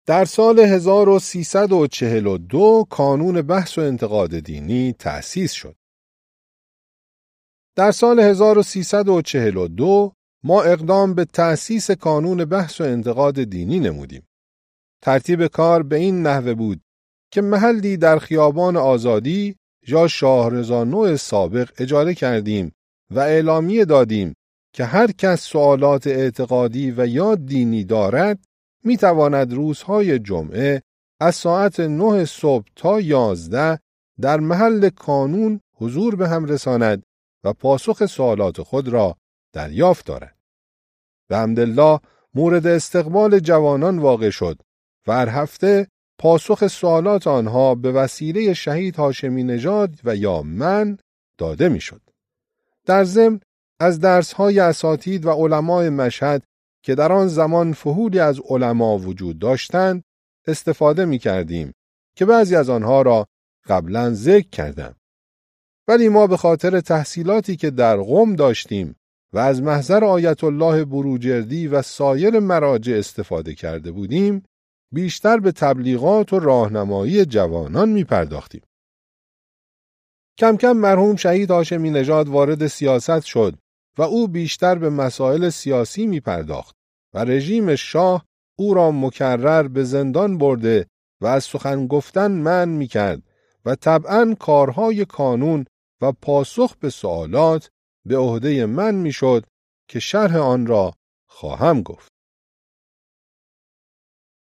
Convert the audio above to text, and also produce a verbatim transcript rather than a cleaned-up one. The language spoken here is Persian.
در سال هزار و سیصد و چهل و دو کانون بحث و انتقاد دینی تأسیس شد. در سال هزار و سیصد و چهل و دو ما اقدام به تأسیس کانون بحث و انتقاد دینی نمودیم. ترتیب کار به این نحوه بود که محلی در خیابان آزادی یا شاهرضا نو سابق اجاره کردیم و اعلامیه دادیم که هر کس سوالات اعتقادی و یا دینی دارد می تواند روزهای جمعه از ساعت نه صبح تا یازده در محل کانون حضور به هم رساند و پاسخ سوالات خود را دریافت دارد. به حمدالله مورد استقبال جوانان واقع شد و هر هفته پاسخ سوالات آنها به وسیله شهید هاشمی نژاد و یا من داده می شد. در ضمن از درس‌های اساتید و علمای مشهد که در آن زمان فحولی از علما وجود داشتند استفاده می کردیم که بعضی از آنها را قبلا ذکر کردم. ولی ما به خاطر تحصیلاتی که در قم داشتیم و از محضر آیت الله بروجردی و سایر مراجع استفاده کرده بودیم بیشتر به تبلیغات و راهنمایی جوانان می پرداختیم. کم کم مرحوم شهید هاشمی نژاد وارد سیاست شد و او بیشتر به مسائل سیاسی می پرداخت و رژیم شاه او را مکرر به زندان برده و از سخن گفتن منع می کرد و طبعاً کارهای کانون و پاسخ به سوالات به عهده من می شد که شرح آن را خواهم گفت.